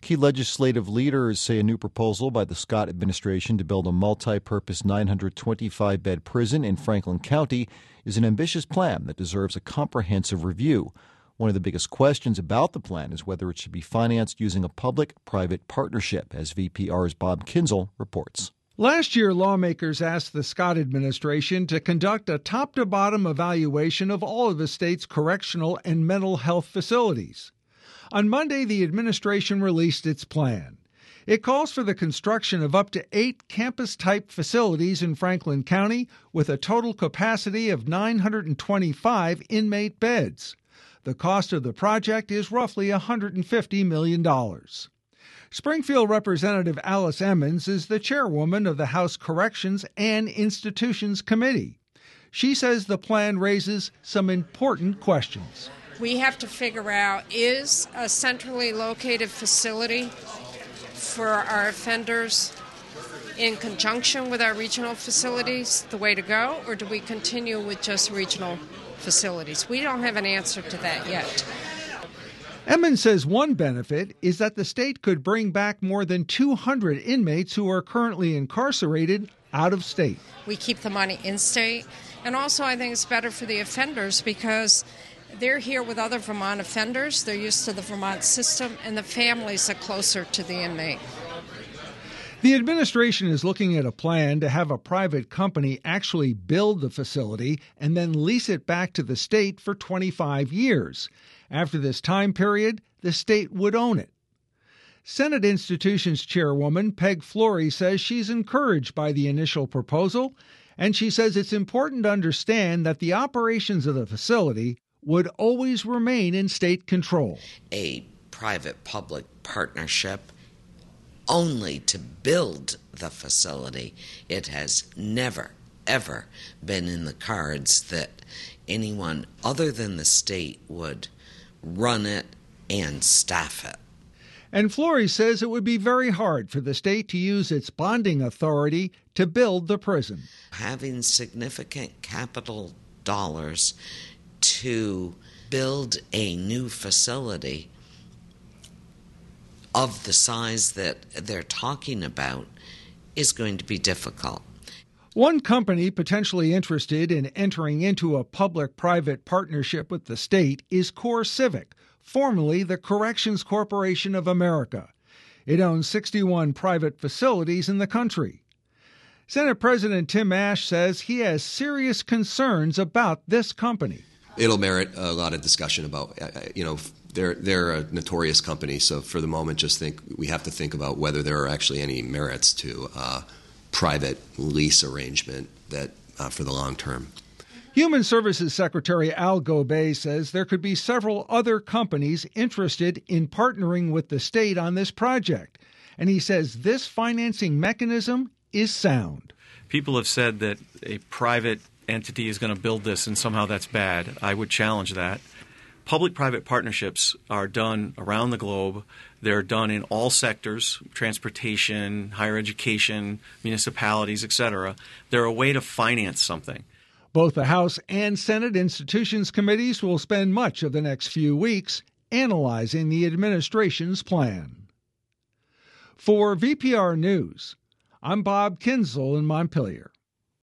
Key legislative leaders say a new proposal by the Scott administration to build a multi-purpose 925-bed prison in Franklin County is an ambitious plan that deserves a comprehensive review. One of the biggest questions about the plan is whether it should be financed using a public-private partnership, as VPR's Bob Kinzel reports. Last year, lawmakers asked the Scott administration to conduct a top-to-bottom evaluation of all of the state's correctional and mental health facilities. On Monday, the administration released its plan. It calls for the construction of up to 8 campus-type facilities in Franklin County with a total capacity of 925 inmate beds. The cost of the project is roughly $150 million. Springfield Representative Alice Emmons is the chairwoman of the House Corrections and Institutions Committee. She says the plan raises some important questions. We have to figure out, is a centrally located facility for our offenders in conjunction with our regional facilities the way to go, or do we continue with just regional facilities? We don't have an answer to that yet. Emmons says one benefit is that the state could bring back more than 200 inmates who are currently incarcerated out of state. We keep the money in state, and also I think it's better for the offenders because they're here with other Vermont offenders. They're used to the Vermont system, and the families are closer to the inmate. The administration is looking at a plan to have a private company actually build the facility and then lease it back to the state for 25 years. After this time period, the state would own it. Senate Institutions Chairwoman Peg Flory says she's encouraged by the initial proposal, and she says it's important to understand that the operations of the facility would always remain in state control. A private-public partnership only to build the facility. It has never, ever been in the cards that anyone other than the state would run it and staff it. And Flory says it would be very hard for the state to use its bonding authority to build the prison. Having significant capital dollars to build a new facility of the size that they're talking about is going to be difficult. One company potentially interested in entering into a public-private partnership with the state is CoreCivic, formerly the Corrections Corporation of America. It owns 61 private facilities in the country. Senate President Tim Ashe says he has serious concerns about this company. It'll merit a lot of discussion about, they're a notorious company, so for the moment we have to think about whether there are actually any merits to private lease arrangement that for the long term. Human Services Secretary Al Gobay says there could be several other companies interested in partnering with the state on this project, and he says this financing mechanism is sound. People have said that a private entity is going to build this and somehow that's bad. I would challenge that. Public-private partnerships are done around the globe. They're done in all sectors, transportation, higher education, municipalities, etc. They're a way to finance something. Both the House and Senate Institutions Committees will spend much of the next few weeks analyzing the administration's plan. For VPR News, I'm Bob Kinzel in Montpelier.